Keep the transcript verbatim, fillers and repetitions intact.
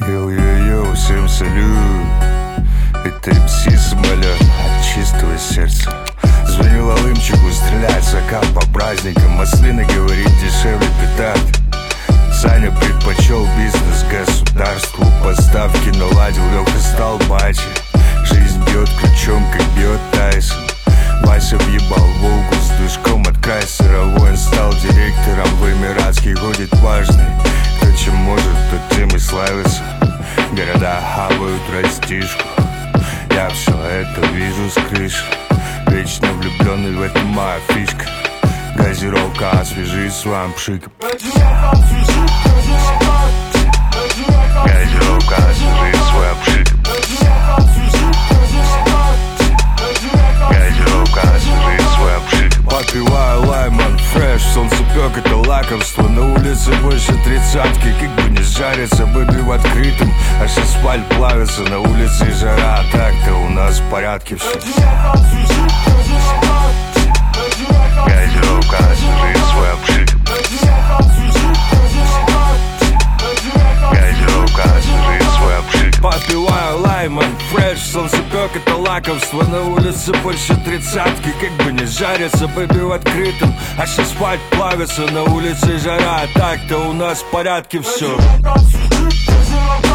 Йоу-йоу-йоу, всем салют. Это эм си Самолет от чистого сердца. Звоню Лалымчику, стреляет закат по праздникам. Маслины, говорит, дешевле петард. Саня предпочел бизнес государству. Поставки наладил, Лёха стал бачи. Жизнь бьет ключом, как бьет Тайсон. Вася въебал Волгу с движком от Крайслера. Воин стал директором, в Эмиратский ходит важный. Кто чем может, тот тем и славится. Города хавают растишку. Я все это вижу с крыши. Вечно влюбленный, в этом моя фишка. Газировка, освежи свам пшик. Газировка, освежи свам пшик. Газировка, освежи свам пшик. Попиваю лайман фреш, солнцепек это лакомство. На улице больше тридцатки, как бы не жарится. Бэби в открытом, аж асфальт плавится. На улице жара, а так-то у нас в порядке все. Газировка, освежи свой обшик. Газировка, освежи свой обшик. Попиваю лайман фреш, солнцепек это лакомство. На улице больше тридцатки, как бы не жарится. Бэби в открытом, аж асфальт плавится. На улице жара, а так-то у нас в порядке все.